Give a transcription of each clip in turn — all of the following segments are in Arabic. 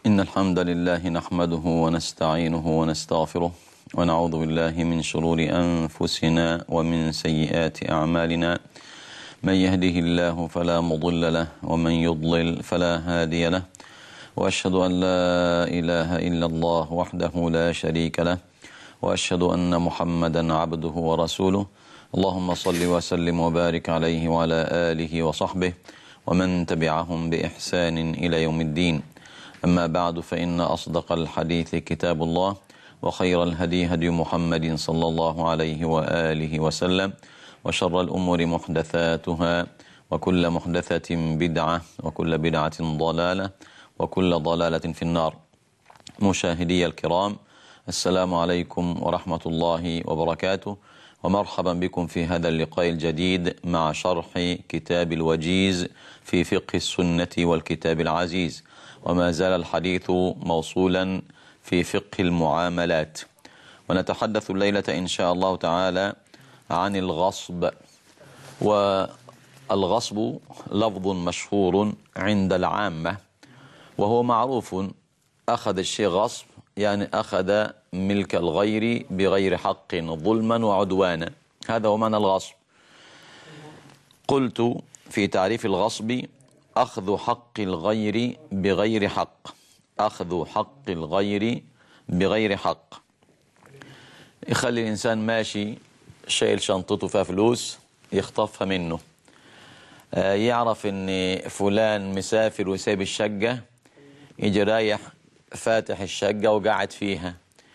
إن الحمد لله نحمده ونستعينه ونستغفره ونعوذ بالله من شرور أنفسنا ومن سيئات أعمالنا. من يهده الله فلا مضل له ومن يضلل فلا هادي له، وأشهد أن لا إله إلا الله وحده لا شريك له، وأشهد أن محمدا عبده ورسوله. اللهم صل وسلم وبارك عليه وعلى آله وصحبه ومن تبعهم بإحسان إلى يوم الدين. أما بعد، فإن أصدق الحديث كتاب الله، وخير الهدي هدي محمد صلى الله عليه وآله وسلم، وشر الأمور محدثاتها، وكل محدثة بدعة، وكل بدعة ضلالة، وكل ضلالة في النار. مشاهدي الكرام، السلام عليكم ورحمة الله وبركاته، ومرحبا بكم في هذا اللقاء الجديد مع شرح كتاب الوجيز في فقه السنة والكتاب العزيز. وما زال الحديث موصولا في فقه المعاملات، ونتحدث الليلة إن شاء الله تعالى عن الغصب. والغصب لفظ مشهور عند العامة، وهو معروف: أخذ الشيء غصب، يعني أخذ ملك الغير بغير حق ظلما وعدوانا، هذا هو معنى الغصب. قلت في تعريف الغصب: أخذ حق الغير بغير حق. أخذ حق الغير بغير حق يخلي الإنسان ماشي شايل شنطته فيها فلوس يخطفها منه، يعرف إن فلان مسافر وسايب الشقة، يجي رايح فاتح الشقة وقاعد فيها،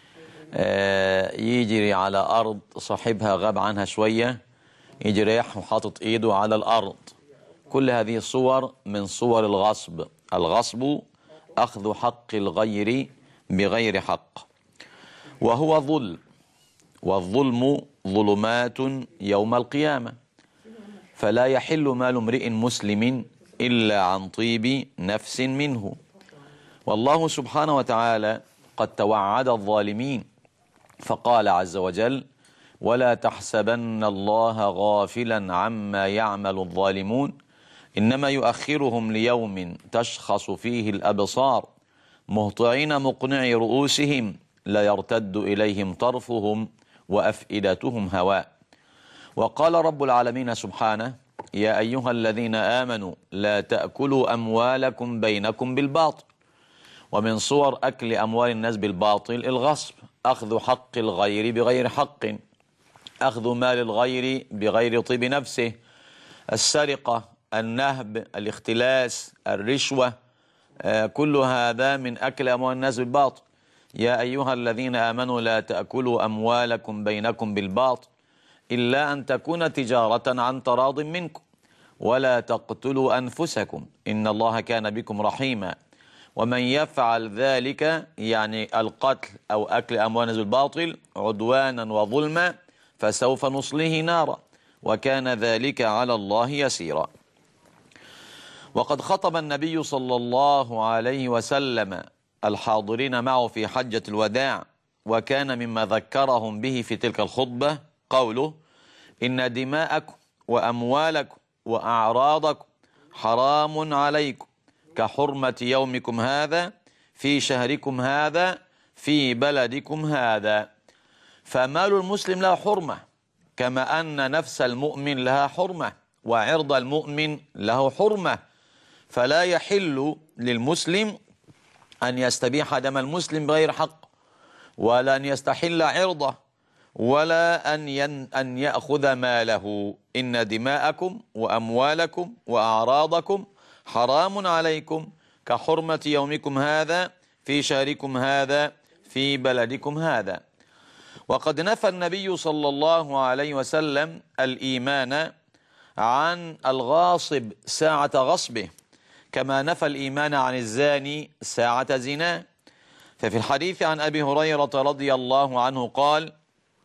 يجري على أرض صاحبها غاب عنها شوية، يجي رايح وحاطط إيده على الأرض. كل هذه صور من صور الغصب. الغصب أخذ حق الغير بغير حق، وهو ظلم، والظلم ظلمات يوم القيامة، فلا يحل مال امرئ مسلم إلا عن طيب نفس منه. والله سبحانه وتعالى قد توعد الظالمين، فقال عز وجل: ولا تحسبن الله غافلا عما يعمل الظالمون إنما يؤخرهم ليوم تشخص فيه الأبصار مهطعين مقنعي رؤوسهم لا يرتد إليهم طرفهم وأفئدتهم هواء. وقال رب العالمين سبحانه: يا أيها الذين آمنوا لا تأكلوا أموالكم بينكم بالباطل. ومن صور أكل أموال الناس بالباطل الغصب، أخذ حق الغير بغير حق، أخذ مال الغير بغير طيب نفسه، السرقة، النهب، الاختلاس، الرشوة، كل هذا من أكل أموال الناس بالباطل. يا أيها الذين آمنوا لا تأكلوا أموالكم بينكم بالباطل إلا أن تكون تجارة عن تراض منكم ولا تقتلوا أنفسكم إن الله كان بكم رحيما. ومن يفعل ذلك، يعني القتل أو أكل أموال الناس بالباطل، عدوانا وظلما، فسوف نصليه نارا وكان ذلك على الله يسيرا. وقد خطب النبي صلى الله عليه وسلم الحاضرين معه في حجة الوداع، وكان مما ذكرهم به في تلك الخطبة قوله: إن دماءكم وأموالكم وأعراضكم حرام عليكم كحرمة يومكم هذا في شهركم هذا في بلدكم هذا. فمال المسلم له حرمة، كما أن نفس المؤمن لها حرمة، وعرض المؤمن له حرمة، فلا يحل للمسلم أن يستبيح دم المسلم بغير حق، ولا أن يستحل عرضه، ولا أن يأخذ ماله. إن دماءكم وأموالكم وأعراضكم حرام عليكم كحرمة يومكم هذا في شهركم هذا في بلدكم هذا. وقد نفى النبي صلى الله عليه وسلم الإيمان عن الغاصب ساعة غصبه، كما نفى الإيمان عن الزاني ساعة زناه. ففي الحديث عن أبي هريرة رضي الله عنه قال: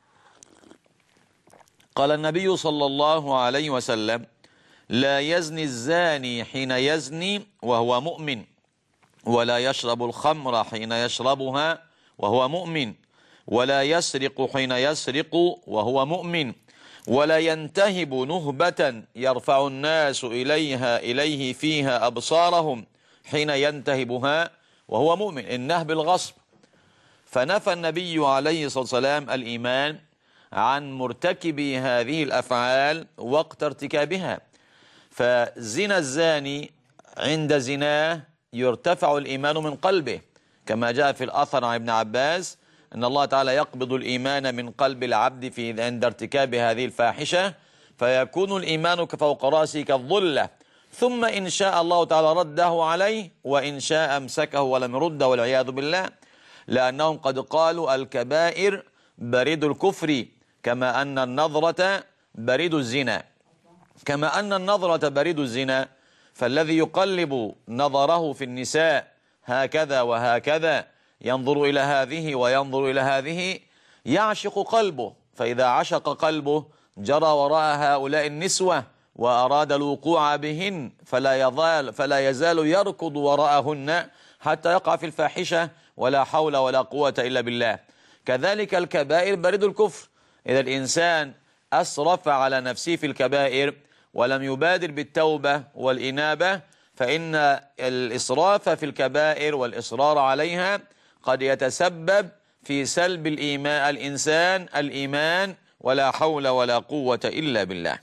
قال النبي صلى الله عليه وسلم: لا يزني الزاني حين يزني وهو مؤمن، ولا يشرب الخمر حين يشربها وهو مؤمن، ولا يسرق حين يسرق وهو مؤمن، ولا ينتهب نهبة يرفع الناس إليه فيها أبصارهم حين ينتهبها وهو مؤمن، النهب بالغصب. فنفى النبي عليه الصلاة والسلام الإيمان عن مرتكب هذه الأفعال وقت ارتكابها. فزنا الزاني عند زناه يرتفع الإيمان من قلبه، كما جاء في الأثر عن ابن عباس أن الله تعالى يقبض الإيمان من قلب العبد في عند ارتكاب هذه الفاحشة، فيكون الإيمان فوق رأسه كالظلة، ثم إن شاء الله تعالى رده عليه، وإن شاء أمسكه ولم يرده والعياذ بالله، لأنهم قد قالوا الكبائر بريد الكفر، كما أن النظرة بريد الزنا. كما أن النظرة بريد الزنا، فالذي يقلب نظره في النساء هكذا وهكذا، ينظر إلى هذه وينظر إلى هذه، يعشق قلبه، فإذا عشق قلبه جرى وراء هؤلاء النسوة وأراد الوقوع بهن، فلا يزال يركض وراءهن حتى يقع في الفاحشة، ولا حول ولا قوة إلا بالله. كذلك الكبائر بريد الكفر. إذا الإنسان أسرف على نفسه في الكبائر ولم يبادر بالتوبة والإنابة، فإن الإسراف في الكبائر والإصرار عليها قد يتسبب في سلب الإيمان، ولا حول ولا قوة إلا بالله.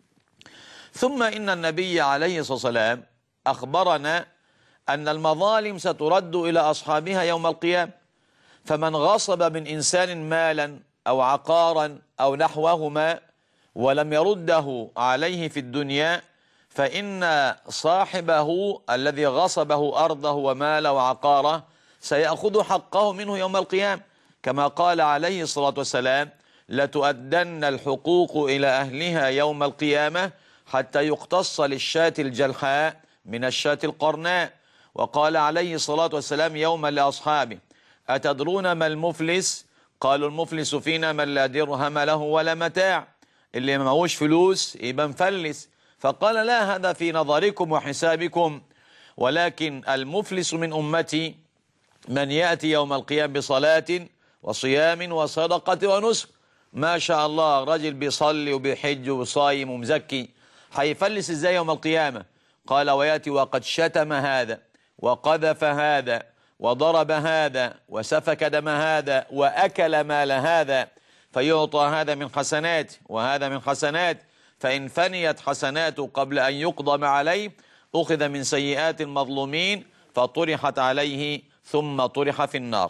ثم إن النبي عليه الصلاة والسلام أخبرنا أن المظالم سترد إلى أصحابها يوم القيامة، فمن غصب من إنسان مالا أو عقارا أو نحوهما ولم يرده عليه في الدنيا، فإن صاحبه الذي غصبه أرضه وماله وعقاره سيأخذ حقه منه يوم القيامة، كما قال عليه الصلاة والسلام: لتؤدن الحقوق إلى أهلها يوم القيامة حتى يقتص للشاة الجلحاء من الشاة القرناء. وقال عليه الصلاة والسلام يوما لأصحابه: أتدرون ما المفلس؟ قالوا: المفلس فينا من لا درهم له ولا متاع، اللي معهوش فلوس يبقى مفلس. فقال: لا، هذا في نظركم وحسابكم، ولكن المفلس من أمتي من يأتي يوم القيامة بصلاة وصيام وصدقة ونسك. ما شاء الله، رجل بيصلي وبيحج وصايم ومزكي، هيفلس ازاي يوم القيامة؟ قال: ويأتي وقد شتم هذا وقذف هذا وضرب هذا وسفك دم هذا وأكل مال هذا، فيعطى هذا من حسنات وهذا من حسنات، فإن فنيت حسناته قبل أن يقضم عليه أخذ من سيئات المظلومين فطرحت عليه ثم طرح في النار.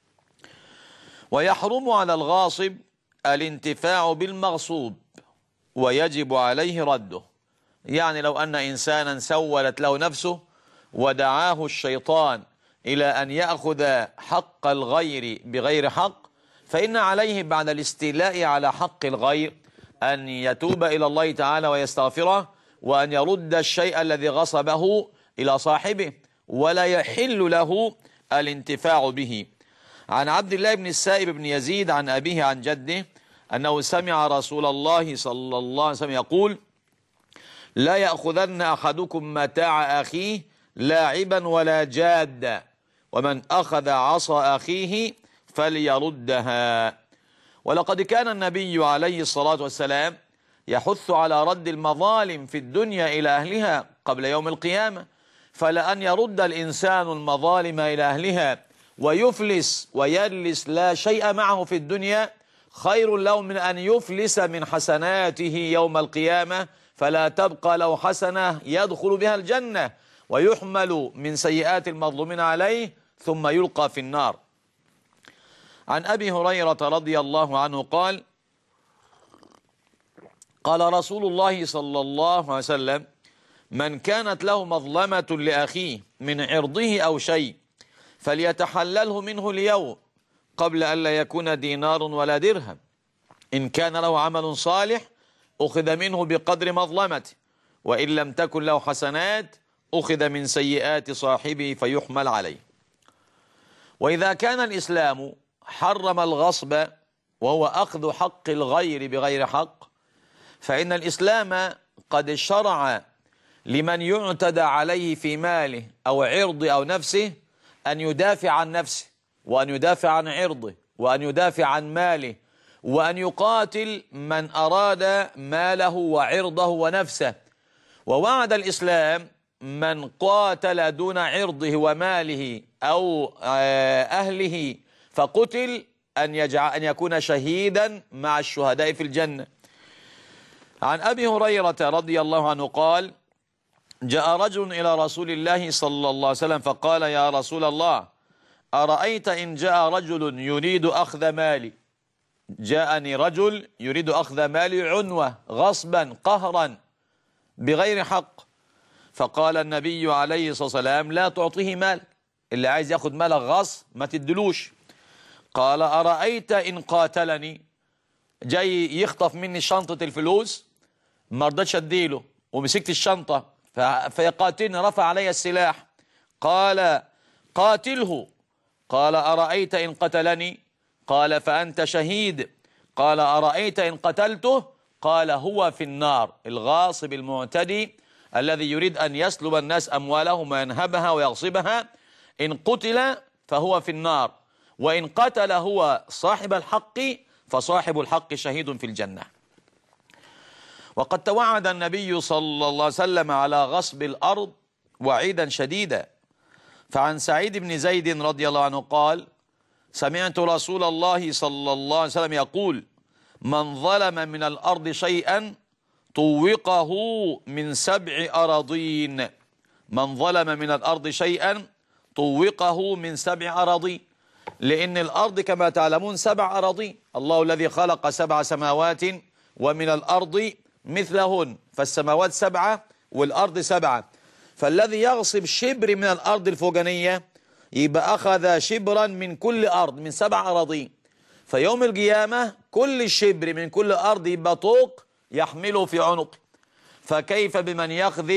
ويحرم على الغاصب الانتفاع بالمغصوب، ويجب عليه رده. يعني لو أن إنسانا سولت له نفسه ودعاه الشيطان إلى أن يأخذ حق الغير بغير حق، فإن عليه بعد الاستيلاء على حق الغير أن يتوب إلى الله تعالى ويستغفره، وأن يرد الشيء الذي غصبه إلى صاحبه، ولا يحل له الانتفاع به. عن عبد الله بن السائب بن يزيد عن أبيه عن جده أنه سمع رسول الله صلى الله عليه وسلم يقول: لا يأخذن أحدكم متاع أخيه لاعبا ولا جادا، ومن أخذ عصا أخيه فليردها. ولقد كان النبي عليه الصلاة والسلام يحث على رد المظالم في الدنيا إلى أهلها قبل يوم القيامة، فلأن يرد الإنسان المظالم إلى أهلها ويفلس ويجلس لا شيء معه في الدنيا خير له من أن يفلس من حسناته يوم القيامة، فلا تبقى له حسنة يدخل بها الجنة، ويحمل من سيئات المظلومين عليه ثم يلقى في النار. عن أبي هريرة رضي الله عنه قال: قال رسول الله صلى الله عليه وسلم: من كانت له مظلمة لأخيه من عرضه أو شيء فليتحلله منه اليوم قبل أن لا يكون دينار ولا درهم. إن كان له عمل صالح أخذ منه بقدر مظلمته، وإن لم تكن له حسنات أخذ من سيئات صاحبه فيحمل عليه. وإذا كان الإسلام حرم الغصب وهو أخذ حق الغير بغير حق، فإن الإسلام قد شرع لمن يعتدى عليه في ماله أو عرضه أو نفسه أن يدافع عن نفسه، وأن يدافع عن عرضه، وأن يدافع عن ماله، وأن يقاتل من أراد ماله وعرضه ونفسه. ووعد الإسلام من قاتل دون عرضه وماله أو أهله فقتل أن يكون شهيدا مع الشهداء في الجنة. عن أبي هريرة رضي الله عنه قال: جاء رجل إلى رسول الله صلى الله عليه وسلم فقال: يا رسول الله، أرأيت إن جاء رجل يريد أخذ مالي، جاءني رجل يريد أخذ مالي عنوة غصبا قهرا بغير حق، فقال النبي عليه الصلاة والسلام: لا تعطيه مال، اللي عايز ياخد مالك غصب ما تدلوش. قال: أرأيت إن قاتلني، جاي يخطف مني شنطة الفلوس ما رضيتش اديله ومسكت الشنطة فيقاتلني، رفع علي السلاح. قال: قاتله. قال: أرأيت إن قتلني؟ قال: فأنت شهيد. قال: أرأيت إن قتلته؟ قال: هو في النار. الغاصب المعتدي الذي يريد أن يسلب الناس أموالهم وينهبها ويغصبها، إن قتل فهو في النار، وإن قتل هو صاحب الحق فصاحب الحق شهيد في الجنة. وقد توعد النبي صلى الله عليه وسلم على غصب الأرض وعيدا شديدا. فعن سعيد بن زيد رضي الله عنه قال: سمعت رسول الله صلى الله عليه وسلم يقول: من ظلم من الأرض شيئا طوقه من 7 أراضين. من ظلم من الأرض شيئا طوقه من 7 أراضين، لأن الأرض كما تعلمون 7 أراضين. الله الذي خلق 7 سماوات ومن الأرض مثلهن، فالسماوات 7 والأرض 7، فالذي يغصب شبر من الأرض الفوقانية يبقى أخذ شبرا من كل أرض من 7 أراضين. فيوم القيامة كل شبر من كل أرض يبقى طوق يحمله في عنقه. فكيف بمن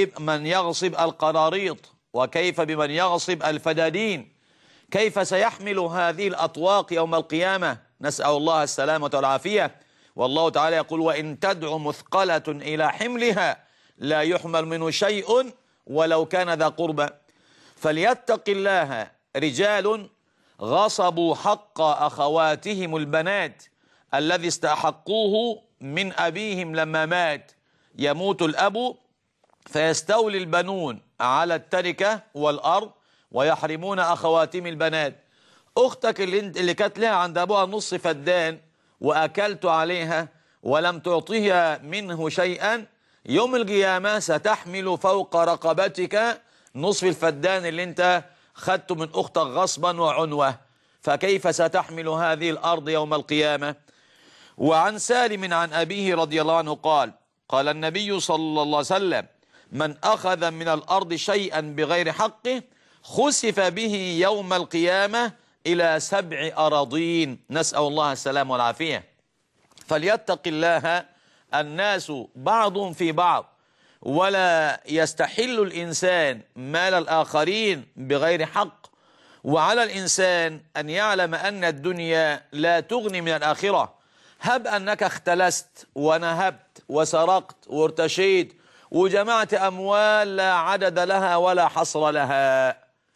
يغصب القراريط، وكيف بمن يغصب الفدادين؟ كيف سيحمل هذه الأطواق يوم القيامة؟ نسأل الله السلامة والعافية. والله تعالى يقول: وإن تدع مثقلة إلى حملها لا يحمل منه شيء ولو كان ذا قربى. فليتق الله رجال غصبوا حق أخواتهم البنات الذي استحقوه من أبيهم لما مات. يموت الأب فيستولي البنون على التركة والأرض ويحرمون أخواتهم البنات. أختك اللي كانت لها عند أبوها نص فدان وأكلت عليها ولم تعطيها منه شيئا، يوم القيامة ستحمل فوق رقبتك نصف الفدان اللي انت خدته من أختك غصبا وعنوة. فكيف ستحمل هذه الأرض يوم القيامة؟ وعن سالم عن أبيه رضي الله عنه قال: قال النبي صلى الله عليه وسلم: من أخذ من الأرض شيئا بغير حقه خسف به يوم القيامة إلى 7 أراضين. نسأل الله السلام والعافية. فليتق الله الناس بعضهم في بعض، ولا يستحل الإنسان مال الآخرين بغير حق. وعلى الإنسان أن يعلم أن الدنيا لا تغني من الآخرة. هب أنك اختلست ونهبت وسرقت وارتشيت وجمعت أموال لا عدد لها ولا حصر لها،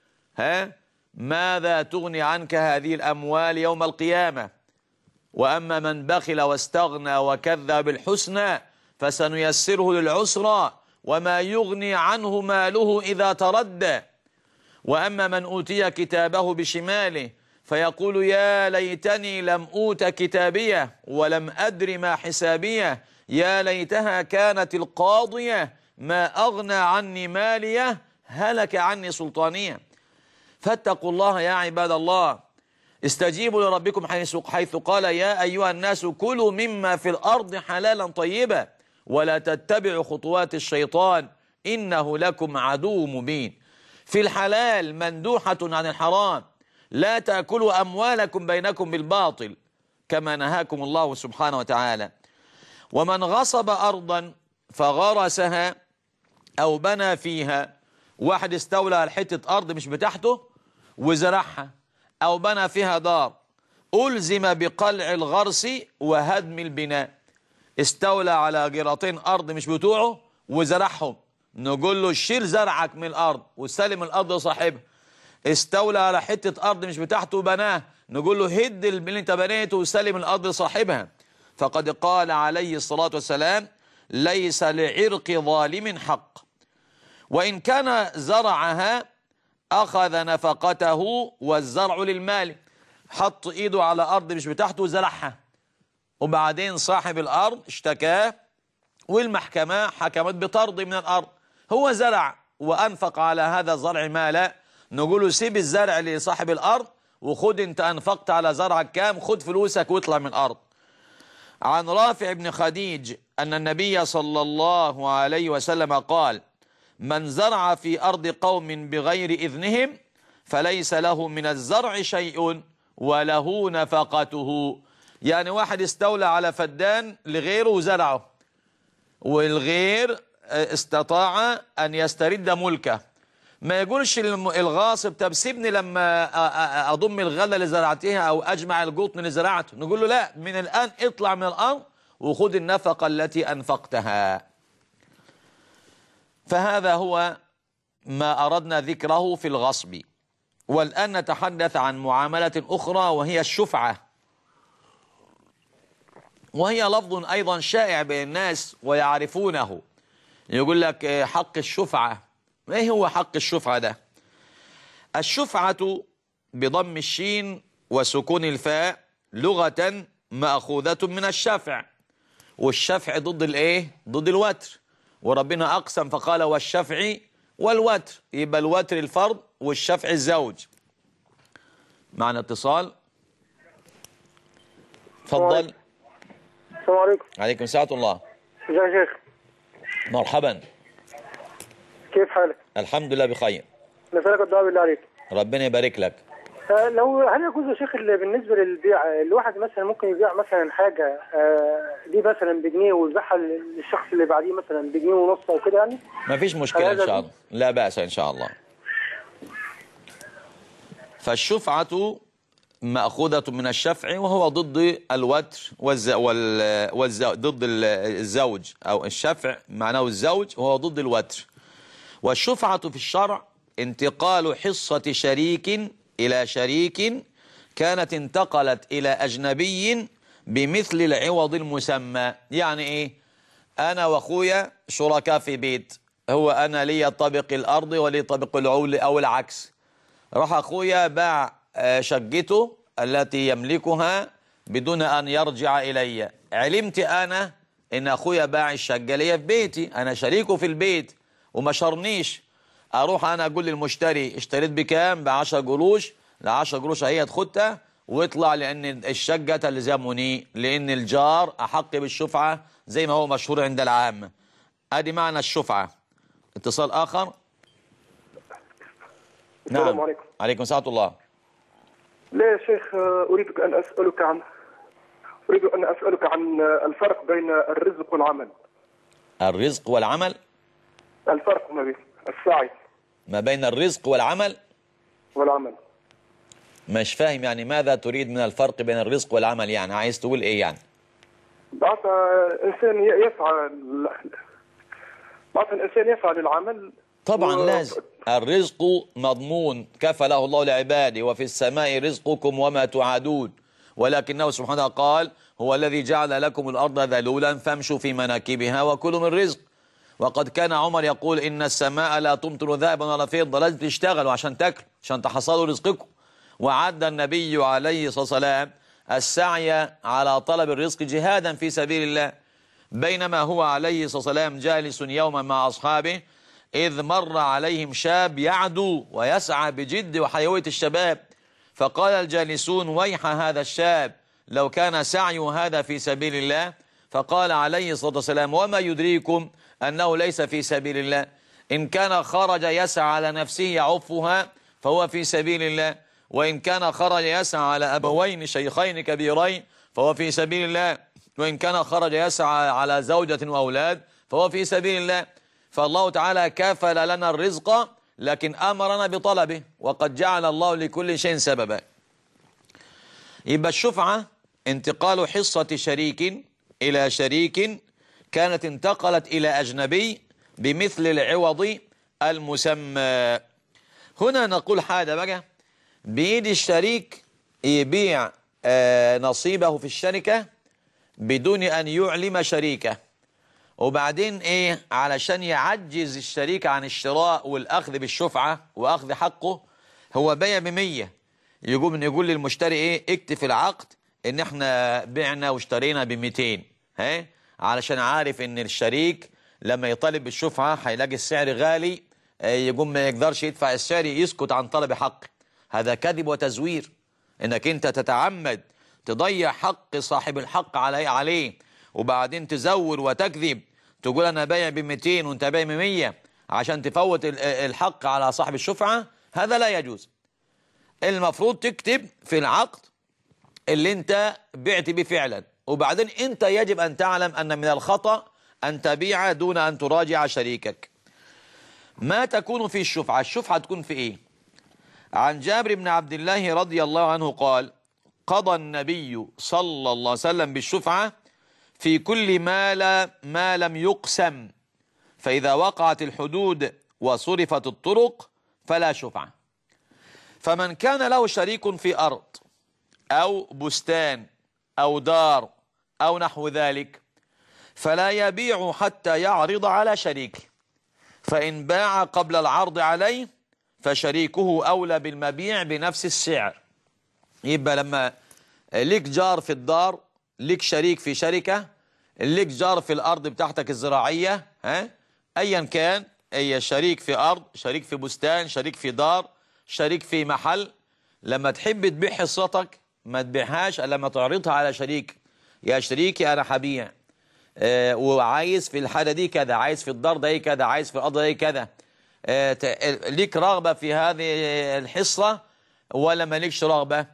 ماذا تغني عنك هذه الأموال يوم القيامة؟ وأما من بخل واستغنى وكذب بالحسنى فسنيسره للعسرى وما يغني عنه ماله إذا تردى. وأما من أوتي كتابه بشماله فيقول: يا ليتني لم أوت كتابيه ولم أدر ما حسابيه، يا ليتها كانت القاضية ما أغنى عني ماليه هلك عني سلطانية. فاتقوا الله يا عباد الله، استجيبوا لربكم حيث قال: يا أيها الناس كلوا مما في الأرض حلالا طيبا ولا تتبعوا خطوات الشيطان إنه لكم عدو مبين. في الحلال مندوحة عن الحرام، لا تأكلوا أموالكم بينكم بالباطل كما نهاكم الله سبحانه وتعالى. ومن غصب أرضا فغرسها أو بنى فيها، واحد استولى على حتة أرض مش بتاعته وزرعها أو بنى فيها دار، ألزم بقلع الغرس وهدم البناء. استولى على جراتين أرض مش بتوعه وزرعهم، نقول له شيل زرعك من الأرض وسلم الأرض لصاحبها. استولى على حتة أرض مش بتاعته وبناه، نقول له هد اللي انت بنيته وسلم الأرض لصاحبها. فقد قال عليه الصلاة والسلام: ليس لعرق ظالم حق. وإن كان زرعها أخذ نفقته والزرع للمال. حط إيده على أرض مش بتاعته وزرعها، وبعدين صاحب الأرض اشتكاه والمحكمة حكمت بطرد من الأرض. هو زرع وأنفق على هذا الزرع مالا، نقول له سيب الزرع لصاحب الأرض وخد أنت أنفقت على زرعك كام، خد فلوسك واطلع من الأرض. عن رافع بن خديج أن النبي صلى الله عليه وسلم قال: من زرع في أرض قوم بغير إذنهم فليس له من الزرع شيء وله نفقته. يعني واحد استولى على فدان لغيره وزرعه، والغير استطاع أن يسترد ملكه، ما يقولش الغاصب طب سيبني لما أضم الغلة اللي زرعتها أو أجمع القطن اللي زرعته. نقول له لا، من الآن اطلع من الأرض وخذ النفقة التي أنفقتها. فهذا هو ما أردنا ذكره في الغصب. والآن نتحدث عن معاملة أخرى وهي الشفعة، وهي لفظ أيضا شائع بين الناس ويعرفونه. يقول لك حق الشفعة. ما هو حق الشفعة ده؟ الشفعة بضم الشين وسكون الفاء لغة مأخوذة من الشفع، والشفع ضد الايه؟ ضد الوتر، وربنا أقسم فقال والشفع والوتر، يبقى الوتر الفرد والشفع الزوج. معنا اتصال، تفضل. السلام عليكم. عليكم السلام ورحمة الله. ازيك يا شيخ؟ مرحبا. كيف حالك؟ الحمد لله بخير. نسألك الدعاء بالله عليك. ربنا يبارك لك. هل يجوز يا شيخ بالنسبة للبيع، الواحد مثلا ممكن يبيع مثلا حاجة دي مثلا بجنيه ويبيعها للشخص اللي بعديه مثلا بجنيه ونص أو كده يعني؟ ما فيش مشكلة إن شاء الله، لا بأس إن شاء الله. فالشفعة مأخوذة من الشفع وهو ضد الوتر ضد الزوج، أو الشفع معناه الزوج وهو ضد الوتر. والشفعة في الشرع انتقال حصة شريك إلى شريك كانت انتقلت إلى أجنبي بمثل العوض المسمى. يعني إيه؟ أنا وأخويا شركاء في بيت، هو أنا لي طابق الأرض ولي طابق العول أو العكس. راح أخويا باع شقته التي يملكها بدون أن يرجع إلي. علمت أنا إن أخويا باع الشقة لي في بيتي، أنا شريكه في البيت وما شرنيش. أروح أنا أقول للمشتري اشتريت بكام؟ ب10 قروش، ال10 قروش هي خدتها واطلع، لأن الشقة تلزمني، لأن الجار أحق بالشفعة زي ما هو مشهور عند العامة. أدي معنى الشفعة. اتصال آخر. السلام نعم. عليكم. عليكم السلام ورحمة الله. لا يا شيخ، أريد أن أسألك عن الفرق بين الرزق والعمل. الرزق والعمل؟ الفرق ما بين السعي ما بين الرزق والعمل؟ والعمل. مش فاهم، يعني ماذا تريد من الفرق بين الرزق والعمل؟ يعني عايز تقول ايه يعني؟ بعد الإنسان يسعى للعمل طبعا لازم. الرزق مضمون كفله الله لعباده، وفي السماء رزقكم وما توعدون، ولكنه سبحانه قال هو الذي جعل لكم الأرض ذلولا فامشوا في مناكبها وكلوا من رزق. وقد كان عمر يقول إن السماء لا تمطر ذهبا ولا فضة، لازم تشتغلوا عشان تاكلوا، عشان تحصلوا رزقكم. وعد النبي عليه الصلاة والسلام السعي على طلب الرزق جهادا في سبيل الله. بينما هو عليه الصلاة والسلام جالس يوما مع أصحابه إذ مر عليهم شاب يعدو ويسعى بجد وحيوية الشباب، فقال الجالسون ويح هذا الشاب لو كان سعي هذا في سبيل الله. فقال عليه الصلاة والسلام وما يدريكم أنه ليس في سبيل الله؟ إن كان خرج يسعى على نفسه يعفها فهو في سبيل الله، وإن كان خرج يسعى على أبوين شيخين كبيرين فهو في سبيل الله، وإن كان خرج يسعى على زوجة وأولاد فهو في سبيل الله. فالله تعالى كفل لنا الرزق لكن أمرنا بطلبه، وقد جعل الله لكل شيء سببا. يبقى الشفعة انتقال حصة شريك إلى شريك كانت انتقلت إلى أجنبي بمثل العوض المسمى. هنا نقول حاجة بقى، بيد الشريك يبيع نصيبه في الشركة بدون أن يعلم شريكه، وبعدين ايه علشان يعجز الشريك عن الشراء والاخذ بالشفعة واخذ حقه، هو بيع ب100، يقول للمشتري ايه اكتب في العقد ان احنا بعنا واشترينا ب200، ها، علشان عارف ان الشريك لما يطالب بالشفعة هيلاقي السعر غالي، يقوم ما يقدرش يدفع السعر، يسكت عن طلب حقه. هذا كذب وتزوير، انك انت تتعمد تضيع حق صاحب الحق عليه وبعدين تزور وتكذب، تقول انا بايع ب200 وانت بايع ب100 عشان تفوت الحق على صاحب الشفعة. هذا لا يجوز. المفروض تكتب في العقد اللي انت بعت به فعلا، وبعدين انت يجب ان تعلم ان من الخطأ ان تبيع دون ان تراجع شريكك. ما تكون في الشفعة؟ الشفعة تكون في ايه؟ عن جابر بن عبد الله رضي الله عنه قال: قضى النبي صلى الله عليه وسلم بالشفعة في كل ما لم يقسم، فإذا وقعت الحدود وصرفت الطرق فلا شفعة. فمن كان له شريك في أرض أو بستان أو دار أو نحو ذلك فلا يبيع حتى يعرض على شريكه، فإن باع قبل العرض عليه فشريكه أولى بالمبيع بنفس السعر. يبقى لما ليك جار في الدار، ليك شريك في شركة، ليك جار في الأرض بتاعتك الزراعية، أيا كان، أي شريك في أرض، شريك في بستان، شريك في دار، شريك في محل، لما تحب تبيع حصتك ما تبيعهاش إلا لما تعرضها على شريك. يا شريكي أنا هبيع وعايز في الحالة دي كذا، عايز في الدار ده كذا، عايز في الأرض ده كذا، ليك رغبة في هذه الحصة ولا ما ليكش رغبة؟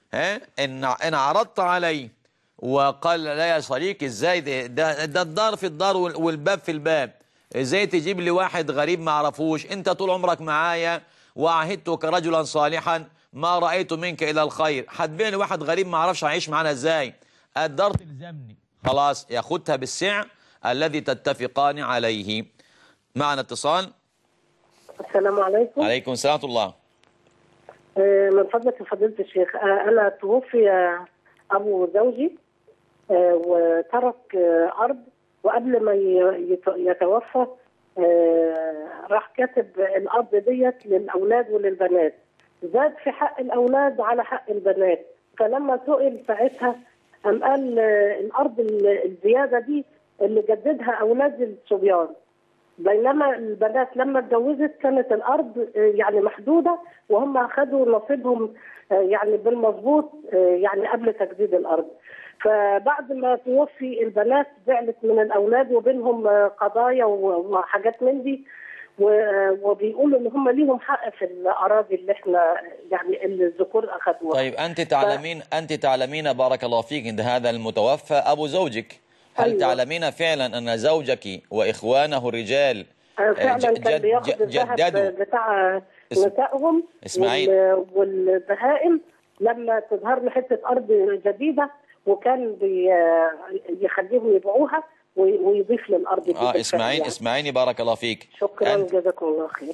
إن عرضت عليه وقال لا يا صديقي ازاي ده الدار في الدار والباب في الباب، ازاي تجيب لي واحد غريب ما اعرفوش؟ انت طول عمرك معايا وعهدتك رجلا صالحا ما رأيت منك إلى الخير، هتبيع لي واحد غريب ما اعرفش هيعيش معانا ازاي؟ الدار تلزمني، خلاص ياخدها بالسعر الذي تتفقان عليه. معنا اتصال. السلام عليكم. عليكم السلام ورحمة الله. من فضلك فضيلة الشيخ، أنا توفي أبو زوجي وترك أرض، وقبل ما يتوفى راح كاتب الأرض ديت للأولاد وللبنات، زاد في حق الأولاد على حق البنات. فلما سئل ساعتها قام قال الأرض الزيادة دي اللي جددها أولاد الصبيان، بينما البنات لما اتجوزت كانت الارض يعني محدوده وهم اخذوا نصيبهم يعني بالمظبوط يعني قبل تجديد الارض. فبعد ما توفي البنات زعلت من الاولاد وبينهم قضايا وحاجات من دي، وبيقولوا ان هم ليهم حق في الاراضي اللي احنا يعني اللي الذكور اخذوها. طيب انت تعلمين بارك الله فيك ان هذا المتوفى ابو زوجك، هل أيوة. تعلمين فعلا ان زوجك واخوانه الرجال فعلا كان بياخد الذهب بتاع نسائهم والبهائم لما تظهر له حته ارض جديده، وكان يخليهم يبيعوها ويضيف للارض دي. اسمعيني بارك الله فيك. شكرا جزاكم الله خير.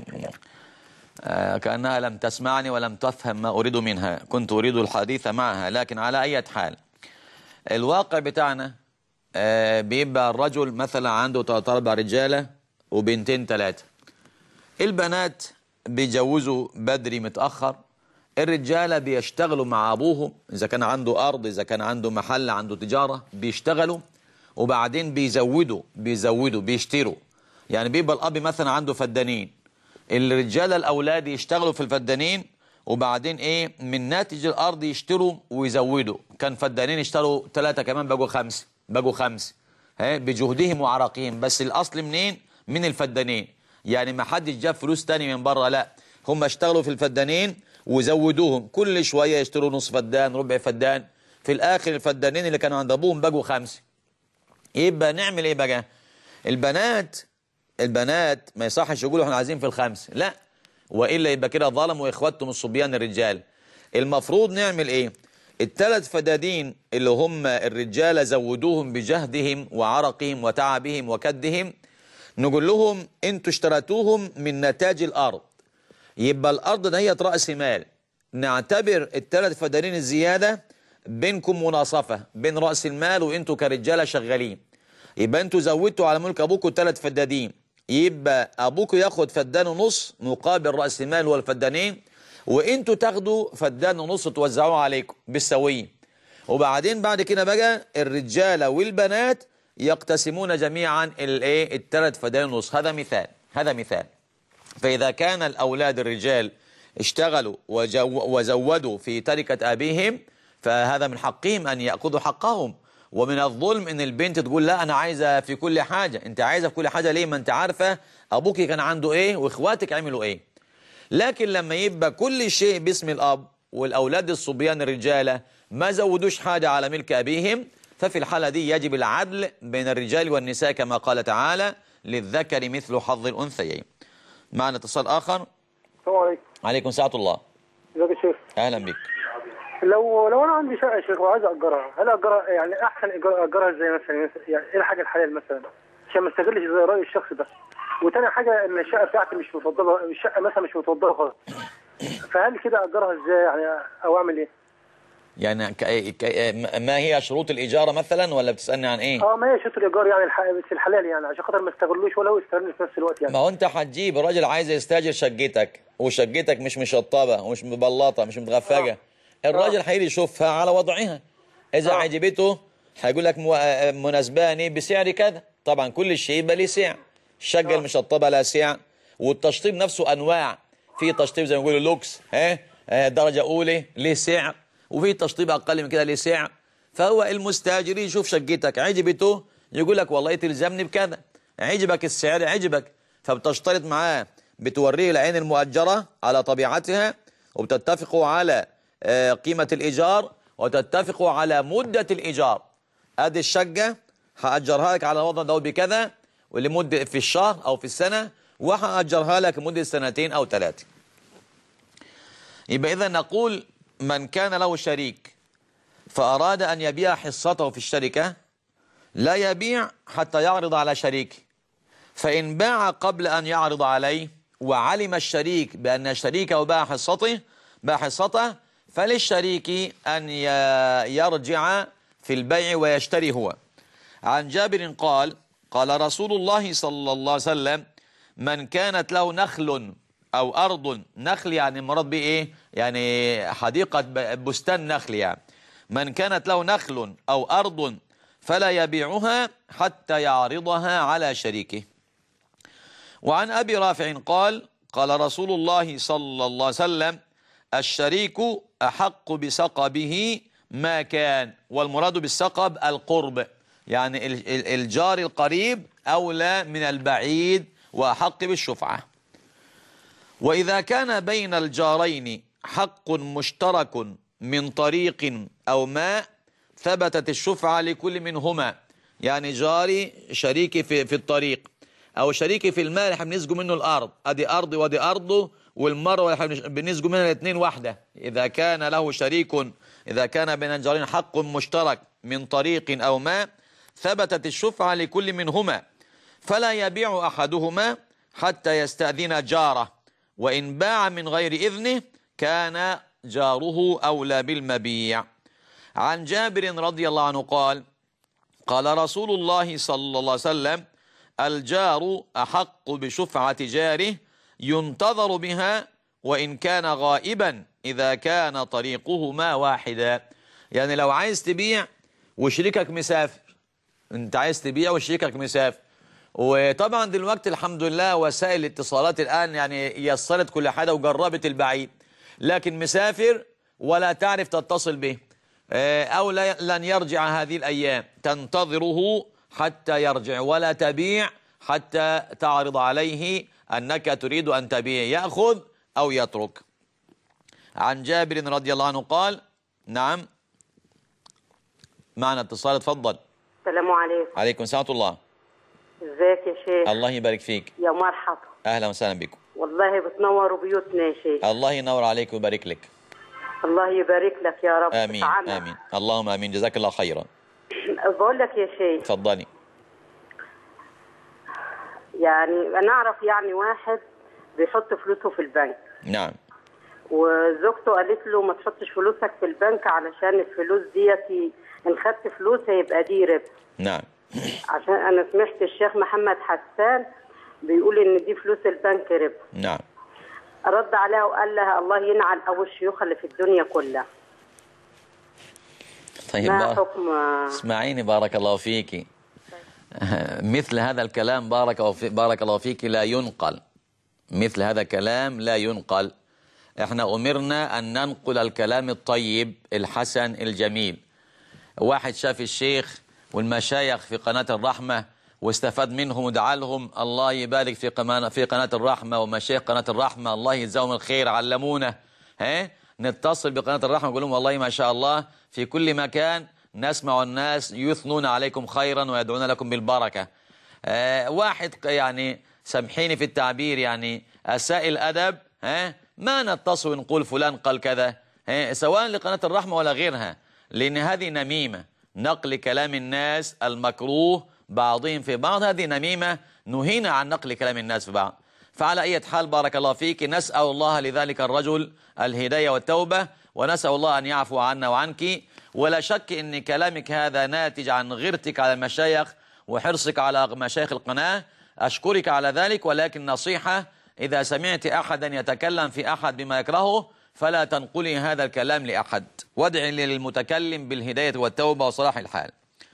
كأنها لم تسمعني ولم تفهم ما أريد منها، كنت أريد الحديث معها، لكن على أي حال الواقع بتاعنا بيبقى الرجل مثلا عنده 3-4 رجالة وبنتين 3، البنات بيجوزوا بدري متأخر، الرجالة بيشتغلوا مع أبوهم إذا كان عنده أرض، إذا كان عنده محل، عنده تجارة، بيشتغلوا وبعدين بيزودوا بيشتروا. يعني بيبقى الأب مثلا عنده فدانين، الرجالة الأولاد يشتغلوا في الفدانين وبعدين إيه من ناتج الأرض يشتروا ويزودوا، كان فدانين يشتروا 3 كمان بقوا 5 بجهدهم وعرقهم، بس الأصل منين؟ من الفدانين. يعني ما حدش جاب فلوس تاني من بره، لا هم اشتغلوا في الفدانين وزودوهم، كل شوية يشتروا نص فدان ربع فدان، في الآخر الفدانين اللي كانوا عند أبوهم بقوا 5. يبقى نعمل إيه بقى؟ البنات ما يصحش يقولوا احنا عايزين في ال5، لا، وإلا يبقى كده ظلموا إخواتهم الصبيان الرجال. المفروض نعمل إيه؟ ال3 فدادين اللي هم الرجالة زودوهم بجهدهم وعرقهم وتعبهم وكدهم، نقول لهم انتوا اشتريتوهم من نتاج الأرض، يبقى الأرض دهيت رأس مال، نعتبر ال3 فدانين الزيادة بينكم مناصفة بين رأس المال وانتوا كرجالة شغالين، يبقى انتوا زودتوا على ملك ابوكوا 3 فدادين، يبقى ابوكوا ياخد فدان ونص مقابل راس المال والفدانين، وانتوا تاخدوا فدان ونص توزعوه عليكم بالسويه. وبعدين بعد كده بقى الرجاله والبنات يقتسمون جميعا الايه ال3 فدان ونص. هذا مثال. فاذا كان الاولاد الرجال اشتغلوا وزودوا في تركه ابيهم فهذا من حقهم ان ياخذوا حقهم. ومن الظلم ان البنت تقول لا انا عايزه في كل حاجه. انت عايزه في كل حاجه ليه؟ ما انت عارفه ابوك كان عنده ايه واخواتك عملوا ايه. لكن لما يبقى كل شيء باسم الاب والاولاد الصبيان الرجاله ما زودوش حاجه على ملك ابيهم، ففي الحاله دي يجب العدل بين الرجال والنساء كما قال تعالى للذكر مثل حظ الانثيين. معنا اتصال اخر. السلام عليكم. عليكم ساعة الله. ازيك يا شيخ؟ اهلا بك. لو انا عندي شقه يا شيخ وعايز اجرها، هل اجرها يعني احسن اجرها ازاي مثلا؟ يعني ايه الحاجه الحلال مثلا عشان ما استغلش زي راي الشخص ده؟ وتاني حاجه ان الشقه بتاعتي مش مفضله، الشقه مثلا مش متوضبه خالص، فهل كده اجرها ازاي يعني او اعمل ايه؟ يعني ما هي شروط الاجاره مثلا ولا بتسالني عن ايه؟ ما هي شروط الايجار يعني بس الحلال يعني عشان خاطر ما استغلوش ولا هو يستغلني في نفس الوقت يعني. ما هو انت هتجيب راجل عايز يستاجر شقتك وشقتك مش مشطبه ومش مبلطه مش متغفجه، الراجل هيجي يشوفها على وضعها، اذا عجبته هيقول لك مناسباني بسعر كذا. طبعا كل شيء يبقى له سعر. الشقه المشطبه لها سعر، والتشطيب نفسه انواع، في تشطيب زي ما بيقولوا لوكس درجه اولى ليه سعر، وفي تشطيب اقل من كده ليه سعر. فهو المستاجر يشوف شقتك عجبته يقول لك والله تلزمني بكذا، عجبك السعر عجبك، فبتشترط معاه، بتوريه العين المؤجره على طبيعتها، وبتتفقوا على قيمه الايجار، وتتفقوا على مده الايجار. ادي الشقه هاجرها لك على الوضع ده بكذا ولمده في الشهر او في السنه، وهاجرها لك لمده 2 أو 3. يبقى اذا نقول من كان له شريك فأراد أن يبيع حصته في الشركة لا يبيع حتى يعرض على شريكه، فإن باع قبل أن يعرض عليه وعلم الشريك بأن شريكه باع حصته فللشريك أن يرجع في البيع ويشتري هو. عن جابر قال رسول الله صلى الله عليه وسلم من كانت له نخل أو أرض، نخل يعني مراد به إيه؟ يعني حديقة بستان نخل يعني. من كانت له نخل أو أرض فلا يبيعها حتى يعرضها على شريكه. وعن أبي رافع قال رسول الله صلى الله عليه وسلم الشريك أحق بسقبه ما كان، والمراد بالسقب القرب، يعني الجار القريب أولى من البعيد وأحق بالشفعة. وإذا كان بين الجارين حق مشترك من طريق أو ماء ثبتت الشفعة لكل منهما، يعني جاري شريكي في الطريق أو شريكي في الماء اللي احنا بنسقوا منه الأرض، أدي أرضي وأدي أرضه، والمروة اللي احنا بنسقوا منها الاثنين واحدة. إذا كان له شريك، إذا كان بين الجارين حق مشترك من طريق أو ماء ثبتت الشفعة لكل منهما، فلا يبيع أحدهما حتى يستأذن جاره، وإن باع من غير إذنه كان جاره أولى بالمبيع. عن جابر رضي الله عنه قال رسول الله صلى الله عليه وسلم الجار أحق بشفعة جاره ينتظر بها وإن كان غائبا إذا كان طريقهما واحدا. يعني لو عايز تبيع وشريكك مسافر، انت عايز تبيع وشريكك مسافر، وطبعا دلوقتي الحمد لله وسائل الاتصالات الآن يعني يسرت كل حاجة وجربت البعيد، لكن مسافر ولا تعرف تتصل به أو لن يرجع هذه الأيام، تنتظره حتى يرجع ولا تبيع حتى تعرض عليه أنك تريد أن تبيع، يأخذ أو يترك. عن جابر رضي الله عنه نعم معنا اتصال، تفضل. السلام عليكم. عليكم سلام الله. ازيك يا شيخ؟ الله يبارك فيك. يا مرحبا. أهلا وسهلا بكم. والله بتنوروا بيوتنا يا شيخ. الله ينور عليك ويبارك لك. الله يبارك لك يا رب. آمين آمين. اللهم آمين. جزاك الله خيرا. بقول لك يا شيخ، تفضلي. يعني أنا أعرف يعني واحد بيحط فلوسه في البنك. نعم. وزوجته قالت له ما تحطش فلوسك في البنك علشان الفلوس ديتي إن خدت فلوس هيبقى دي ربا. نعم. عشان أنا سمعت الشيخ محمد حسان بيقول إن دي فلوس البنك ربا. نعم. رد عليها وقال لها الله ينعل أبو الشيوخ اللي في الدنيا كلها. طيب ما حكم؟ اسمعيني بارك الله فيك، مثل هذا الكلام بارك الله فيك لا ينقل، مثل هذا الكلام لا ينقل. احنا أمرنا أن ننقل الكلام الطيب الحسن الجميل. واحد شاف الشيخ والمشايخ في قناة الرحمة واستفاد منهم ودعا لهم الله يبارك في قناة الرحمة ومشايخ قناة الرحمة الله يجزاهم الخير علمونا، نتصل بقناة الرحمة ونقول لهم والله ما شاء الله في كل مكان نسمع الناس يثنون عليكم خيرا ويدعون لكم بالبركة. واحد يعني سامحيني في التعبير يعني أساء الأدب، ما نتصل ونقول فلان قال كذا سواء لقناة الرحمة ولا غيرها، لأن هذه نميمة، نقل كلام الناس المكروه بعضهم في بعض، هذه نميمة، نهينا عن نقل كلام الناس في بعض. فعلى أي حال بارك الله فيك، نسأل الله لذلك الرجل الهداية والتوبة، ونسأل الله أن يعفو عنا وعنك. ولا شك أن كلامك هذا ناتج عن غيرتك على المشايخ وحرصك على مشايخ القناة، أشكرك على ذلك. ولكن نصيحة، إذا سمعت أحدا يتكلم في أحد بما يكرهه فلا تنقلي هذا الكلام لأحد، وادعي للمتكلم بالهداية والتوبة وصلاح الحال.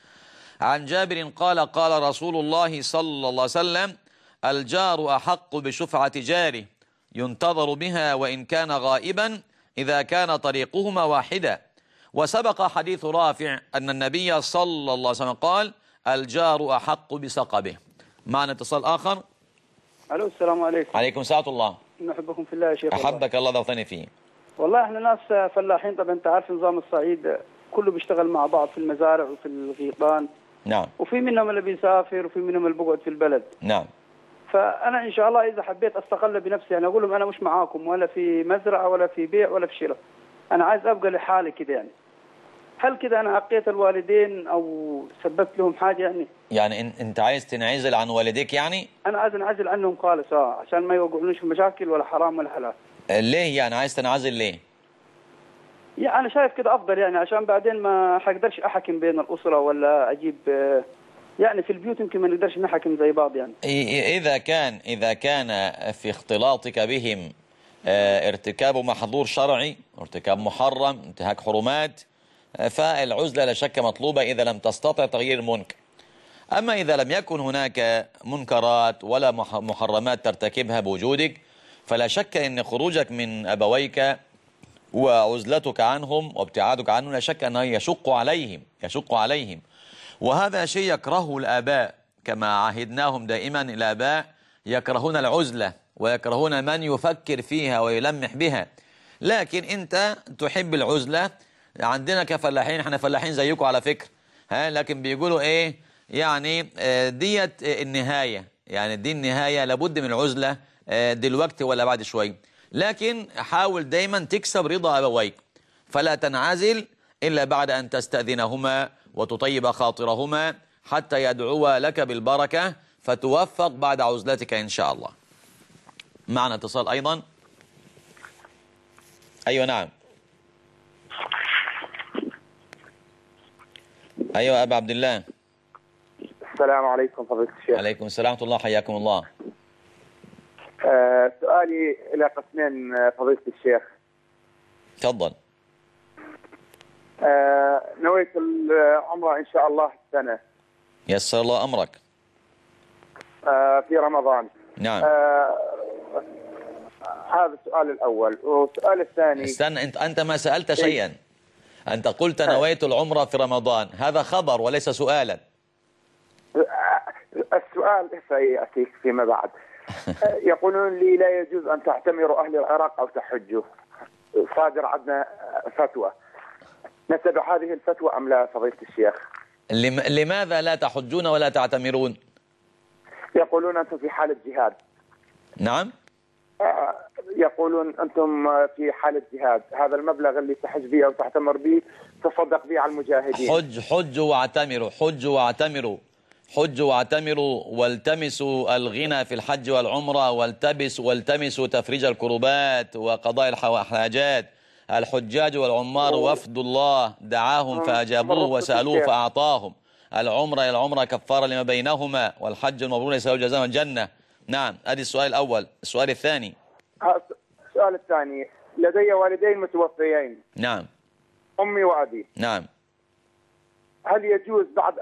عن جابر قال قال رسول الله صلى الله عليه وسلم الجار أحق بشفعة جاره ينتظر بها وإن كان غائبا إذا كان طريقهما واحدا. وسبق حديث رافع أن النبي صلى الله عليه وسلم قال الجار أحق بسقبه. معنا اتصال آخر. الو السلام عليكم. عليكم السلام الله. نحبكم في الله يا شيخ. أحبك الله ذوقني فيه. والله احنا ناس فلاحين، طبعا انت عارف نظام الصعيد كله بيشتغل مع بعض في المزارع وفي الغيطان. نعم. وفي منهم اللي بيسافر وفي منهم اللي بيقعد في البلد. نعم. فانا ان شاء الله اذا حبيت استقل بنفسي يعني اقول لهم انا مش معاكم ولا في مزرعه ولا في بيع ولا في شراء، انا عايز ابقى لحالي كده يعني. هل كده انا عقيت الوالدين او سببت لهم حاجه يعني انت عايز تنعزل عن والديك يعني؟ انا عايز انعزل عنهم خالص عشان ما يوقعونيش في مشاكل ولا حرام ولا حلال. ليه يعني عايز تنعزل ليه؟ يعني انا شايف كده افضل يعني عشان بعدين ما حقدرش احكم بين الاسره ولا اجيب يعني في البيوت يمكن ما نقدرش نحكم زي بعض يعني. اذا كان في اختلاطك بهم ارتكاب محظور شرعي، ارتكاب محرم، انتهاك حرمات، فالعزلة لا شك مطلوبة إذا لم تستطع تغيير المنكر. أما إذا لم يكن هناك منكرات ولا محرمات ترتكبها بوجودك، فلا شك أن خروجك من أبويك وعزلتك عنهم وابتعادك عنهم لا شك أنه يشق عليهم. وهذا شيء يكرهه الآباء، كما عهدناهم دائما الآباء يكرهون العزلة ويكرهون من يفكر فيها ويلمح بها، لكن أنت تحب العزلة. عندنا كفلاحين، احنا فلاحين زيكم على فكرة، لكن بيقولوا ايه يعني ديت النهاية، يعني دي النهاية، لابد من العزلة دلوقتي ولا بعد شوي. لكن حاول دايما تكسب رضا أبويك، فلا تنعزل إلا بعد أن تستأذنهما وتطيب خاطرهما حتى يدعوا لك بالبركة فتوفق بعد عزلتك إن شاء الله. معنا اتصال أيضا. أيوة نعم. أيوة أبا عبد الله. السلام عليكم فضيلة الشيخ. عليكم السلام ورحمة الله، حياكم الله. سؤالي إلى قسمين فضيلة الشيخ. تفضل. نويت العمرة إن شاء الله السنة. يسر الله أمرك. في رمضان. نعم. هذا السؤال الأول. والسؤال الثاني، استنى، أنت ما سألت شيئا. أنت قلت نويت العمرة في رمضان، هذا خبر وليس سؤالا. السؤال سيأتيك فيما بعد. يقولون لي لا يجوز أن تعتمروا أهل العراق أو تحجوا، صادر عندنا فتوى، نتبع هذه الفتوى أم لا فضيلة الشيخ؟ لماذا لا تحجون ولا تعتمرون؟ يقولون أنتم في حالة جهاد. نعم. يقولون أنتم في حالة جهاد، هذا المبلغ اللي تحج به أو تعتمر به تصدق به على المجاهدين. حجوا واعتمروا، حجوا واعتمروا، حجوا واعتمروا، والتمسوا الغنى في الحج والعمرة، والتمسوا تفريج الكربات وقضاء الحاجات. الحجاج والعمار وفد الله دعاهم فأجابوه وسألوه فأعطاهم. العمرة إلى العمرة كفارة لما بينهما، والحج المبرور ليس له جزاء الجنة. نعم، هذا السؤال الأول. السؤال الثاني. السؤال الثاني، لدي والدين متوفيين. نعم. أمي وأبي. نعم. هل يجوز بعد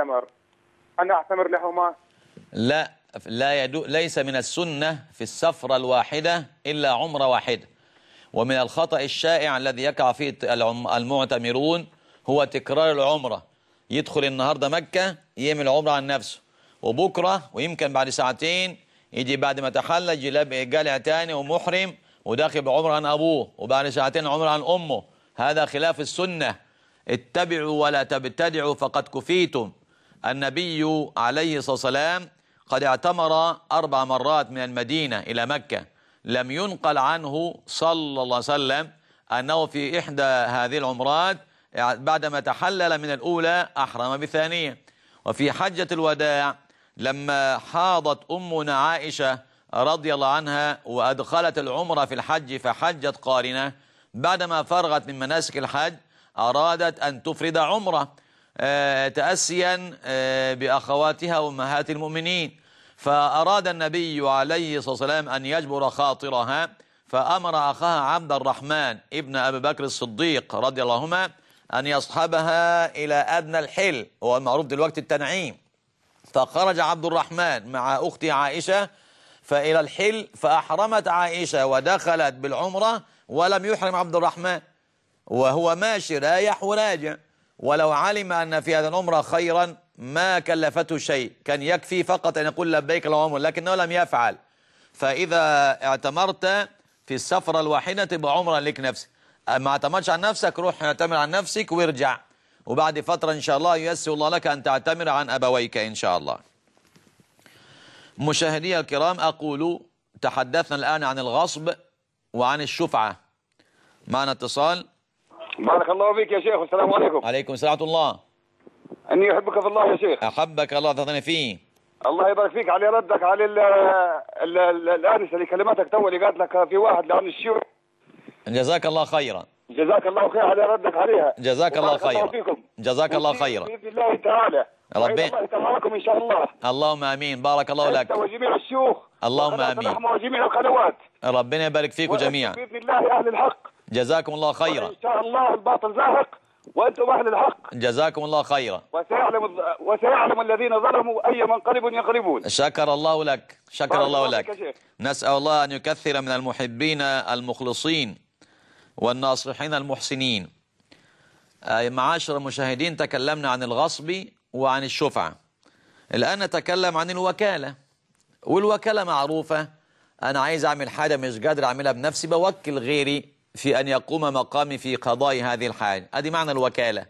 أن أعتمر لهما؟ لا، ليس من السنة في السفرة الواحدة إلا عمرة واحدة. ومن الخطأ الشائع الذي يقع فيه المعتمرون هو تكرار العمرة. يدخل النهاردة مكة يعمل عمرة عن نفسه، وبكرة ويمكن بعد ساعتين يجي بعد ما تحلل يجي جالع تاني ومحرم وداخل بعمرة عن أبوه، وبعد ساعتين عمرة عن أمه. هذا خلاف السنة. اتبعوا ولا تبتدعوا فقد كفيتم. النبي عليه الصلاة والسلام قد اعتمر 4 مرات من المدينة إلى مكة. لم ينقل عنه صلى الله عليه وسلم أنه في إحدى هذه العمرات بعدما تحلل من الأولى أحرم بالثانية. وفي حجة الوداع لما حاضت أمنا عائشة رضي الله عنها وأدخلت العمرة في الحج فحجت قارنة، بعدما فرغت من مناسك الحج أرادت أن تفرد عمرة تأسيا بأخواتها وأمهات المؤمنين، فأراد النبي عليه الصلاة والسلام أن يجبر خاطرها، فأمر أخاها عبد الرحمن ابن أبي بكر الصديق رضي الله عنهما أن يصحبها إلى أدنى الحل، هو المعروف دلوقتي التنعيم. فخرج عبد الرحمن مع أختي عائشة فإلى الحل، فأحرمت عائشة ودخلت بالعمرة ولم يحرم عبد الرحمن، وهو ماشي رايح وراجع. ولو علم أن في هذا العمرة خيرا ما كلفته شيء، كان يكفي فقط أن يقول لبيك اللهم، لكنه لم يفعل. فإذا اعتمرت في السفرة الواحدة تبقى عمرة لك نفسك، ما اعتمرتش عن نفسك روح اعتمر عن نفسك وارجع، وبعد فترة إن شاء الله ييسر الله لك أن تعتمر عن أبويك إن شاء الله. مشاهدي الكرام، أقول تحدثنا الآن عن الغصب وعن الشفعة. معنا اتصال. بارك الله فيك يا شيخ، والسلام عليكم. عليكم السلام ورحمة الله. أني أحبك في الله يا شيخ. أحبك الله تهتني فيه. الله يبارك فيك على ردك على الآنسة اللي كلمتك تو اللي قالت لك في واحد لعن الشيوع. جزاك الله خيرا. جزاك الله خير على ردك عليها. جزاك الله خيرا. جزاك الله خيرا. بإذن الله تعالى. ربي الله يتابعكم إن شاء الله. اللهم آمين. بارك الله لك. وجميع الشيوخ. اللهم آمين. وجميع القنوات. ربنا يبارك فيكم جميعا. بإذن الله أهل الحق. جزاكم الله خيرا. إن شاء الله الباطل زاهق وأنتم أهل الحق. جزاكم الله خيرا. وسيعلم الذين ظلموا أي منقلب ينقلبون. شكر الله لك. شكر الله لك. نسأل الله أن يكثر من المحبين المخلصين والناصحين المحسنين. معاشر المشاهدين، تكلمنا عن الغصب وعن الشفعة. الآن نتكلم عن الوكالة. والوكالة معروفة، أنا عايز أعمل حاجة مش قادر أعملها بنفسي، بوكل غيري في أن يقوم مقامي في قضاء هذه الحاجة. هذه معنى الوكالة.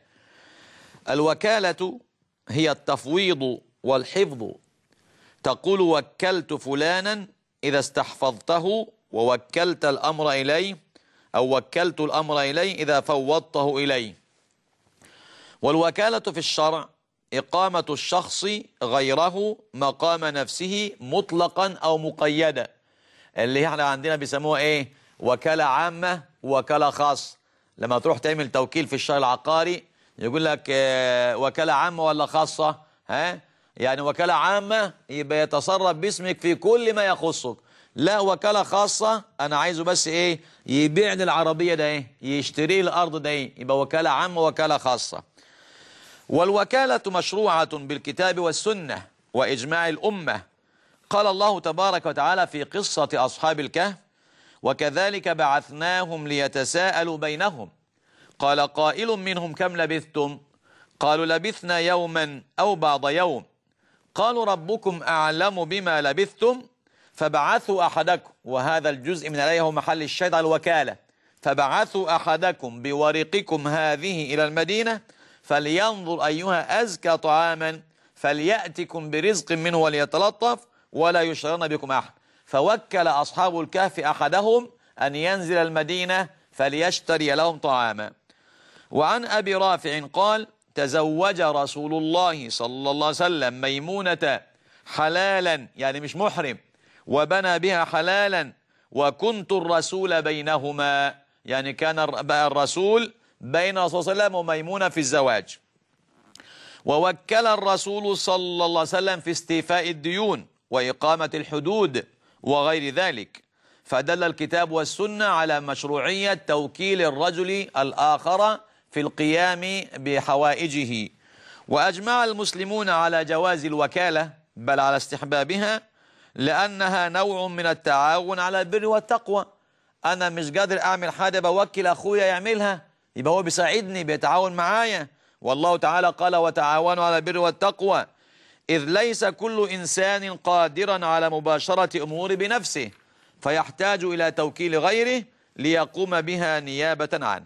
الوكالة هي التفويض والحفظ. تقول وكلت فلانا إذا استحفظته، ووكلت الأمر إليه، أو وكلت الأمر إليه إذا فوضته إليه. والوكالة في الشرع إقامة الشخص غيره مقام نفسه مطلقا أو مقيدا، اللي احنا عندنا بيسموها إيه؟ وكالة عامة ووكالة خاصة. لما تروح تعمل توكيل في الشهر العقاري يقول لك وكالة عامة ولا خاصة؟ يعني وكالة عامة يبقى يتصرف باسمك في كل ما يخصك. لا، وكالة خاصة أنا عايزه بس إيه؟ يبيع لي العربية ده إيه؟ يشتري الأرض ده إيه؟ يبقى وكالة عامة ووكالة خاصة. والوكالة مشروعة بالكتاب والسنة وإجماع الأمة. قال الله تبارك وتعالى في قصة أصحاب الكهف: وكذلك بعثناهم ليتساءلوا بينهم قال قائل منهم كم لبثتم؟ قالوا لبثنا يوما أو بعض يوم. قالوا ربكم أعلم بما لبثتم فبعثوا أحدكم، وهذا الجزء من عليه هو محل الشاهد على الوكالة، فبعثوا أحدكم بورقكم هذه إلى المدينة فلينظر أيها أزكى طعاما فليأتكم برزق منه وليتلطف ولا يشعرن بكم أحد. فوكل أصحاب الكهف أحدهم أن ينزل المدينة فليشتري لهم طعاما. وعن أبي رافع قال: تزوج رسول الله صلى الله عليه وسلم ميمونة حلالا، يعني مش محرم، وبنى بها حلالا، وكنت الرسول بينهما، يعني كان الرسول بين الرسول صلى الله عليه وسلم وميمونة في الزواج. ووكل الرسول صلى الله عليه وسلم في استيفاء الديون وإقامة الحدود وغير ذلك، فدل الكتاب والسنة على مشروعية توكيل الرجل الآخر في القيام بحوائجه. وأجمع المسلمون على جواز الوكالة بل على استحبابها، لأنها نوع من التعاون على البر والتقوى. أنا مش قادر أعمل حاجة بوكل أخويا يعملها، يبقى هو بيساعدني بيتعاون معايا. والله تعالى قال وتعاونوا على البر والتقوى، إذ ليس كل إنسان قادرا على مباشرة أمور بنفسه، فيحتاج إلى توكيل غيره ليقوم بها نيابة عنه.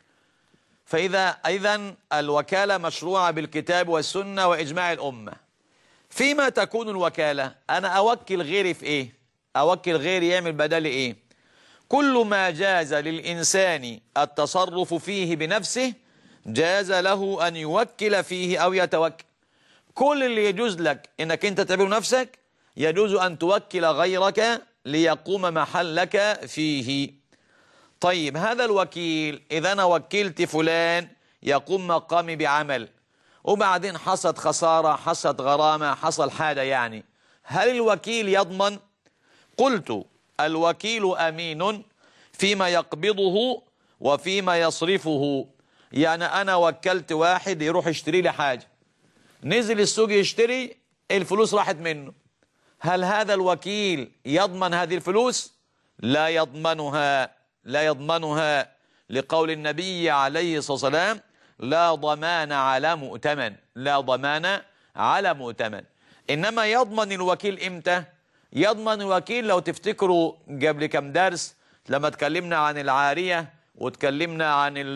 إذن الوكالة مشروعة بالكتاب والسنة وإجماع الأمة. فيما تكون الوكالة؟ أنا أوكل غيري في إيه؟ أوكل غيري يعمل بدل إيه؟ كل ما جاز للإنسان التصرف فيه بنفسه جاز له أن يوكل فيه أو يتوكل. كل اللي يجوز لك إنك أنت تعمله نفسك يجوز أن توكل غيرك ليقوم محلك فيه. طيب هذا الوكيل إذا أنا وكلت فلان يقوم مقامي بعمل وبعدين حصلت خسارة، حصلت غرامة، حصل حاجة، يعني هل الوكيل يضمن؟ قلت الوكيل أمين فيما يقبضه وفيما يصرفه. يعني أنا وكلت واحد يروح يشتري لي حاجة، نزل السوق يشتري، الفلوس راحت منه، هل هذا الوكيل يضمن هذه الفلوس؟ لا يضمنها، لا يضمنها، لقول النبي عليه الصلاة والسلام لا ضمان على مؤتمن، لا ضمان على مؤتمن. إنما يضمن الوكيل إمتى؟ يضمن الوكيل لو تفتكروا قبل كم درس لما تكلمنا عن العارية وتكلمنا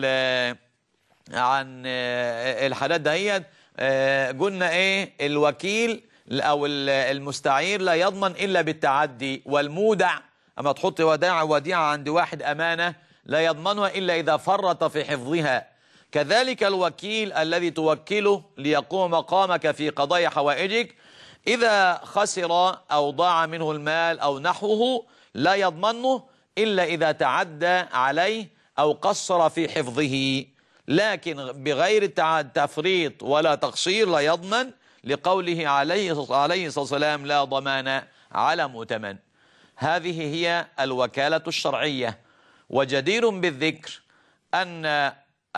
عن الحالات دهيت، قلنا ايه؟ الوكيل او المستعير لا يضمن الا بالتعدي، والمودع اما تحط وديعة عند واحد امانة لا يضمنها الا اذا فرط في حفظها. كذلك الوكيل الذي توكله ليقوم مقامك في قضاء حوائجك اذا خسر او ضاع منه المال او نحوه لا يضمنه الا اذا تعدى عليه او قصر في حفظه، لكن بغير تفريط ولا تقصير لا يضمن، لقوله عليه الصلاة والسلام لا ضمان على مؤتمن. هذه هي الوكالة الشرعية. وجدير بالذكر أن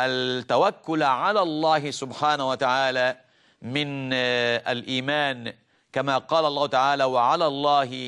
التوكل على الله سبحانه وتعالى من الإيمان، كما قال الله تعالى وعلى الله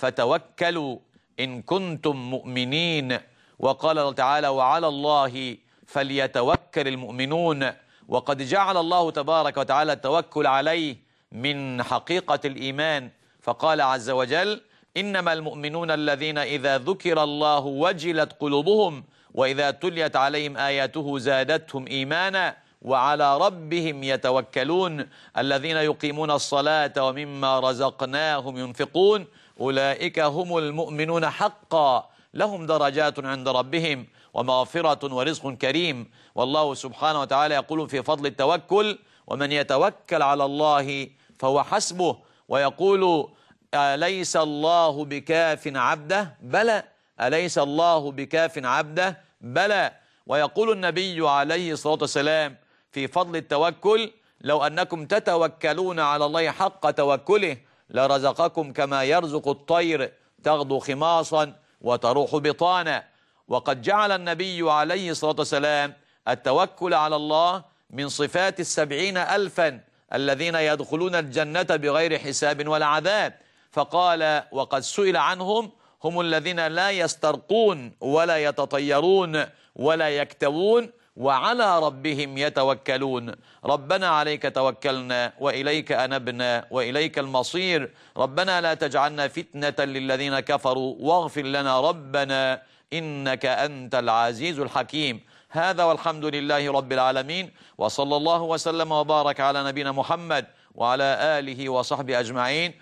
فتوكلوا إن كنتم مؤمنين، وقال الله تعالى وعلى الله فليتوكل المؤمنون. وقد جعل الله تبارك وتعالى التوكل عليه من حقيقة الإيمان، فقال عز وجل إنما المؤمنون الذين إذا ذكر الله وجلت قلوبهم وإذا تليت عليهم آياته زادتهم إيمانا وعلى ربهم يتوكلون الذين يقيمون الصلاة ومما رزقناهم ينفقون أولئك هم المؤمنون حقا لهم درجات عند ربهم ومغفرة ورزق كريم. والله سبحانه وتعالى يقول في فضل التوكل ومن يتوكل على الله فهو حسبه، ويقول أليس الله بكاف عبده؟ بلى. أليس الله بكاف عبده؟ بلى. ويقول النبي عليه الصلاة والسلام في فضل التوكل لو أنكم تتوكلون على الله حق توكله لرزقكم كما يرزق الطير تغدو خماصا وتروح بطانا. وقد جعل النبي عليه الصلاة والسلام التوكل على الله من صفات 70,000 الذين يدخلون الجنة بغير حساب ولا عذاب، فقال وقد سئل عنهم هم الذين لا يسترقون ولا يتطيرون ولا يكتوون وعلى ربهم يتوكلون. ربنا عليك توكلنا وإليك أنبنا وإليك المصير، ربنا لا تجعلنا فتنة للذين كفروا واغفر لنا ربنا إنك أنت العزيز الحكيم. هذا والحمد لله رب العالمين، وصلى الله وسلم وبارك على نبينا محمد وعلى آله وصحبه أجمعين،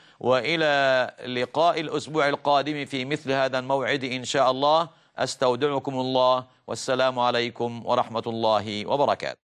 وإلى لقاء الأسبوع القادم في مثل هذا الموعد إن شاء الله. أستودعكم الله والسلام عليكم ورحمة الله وبركاته.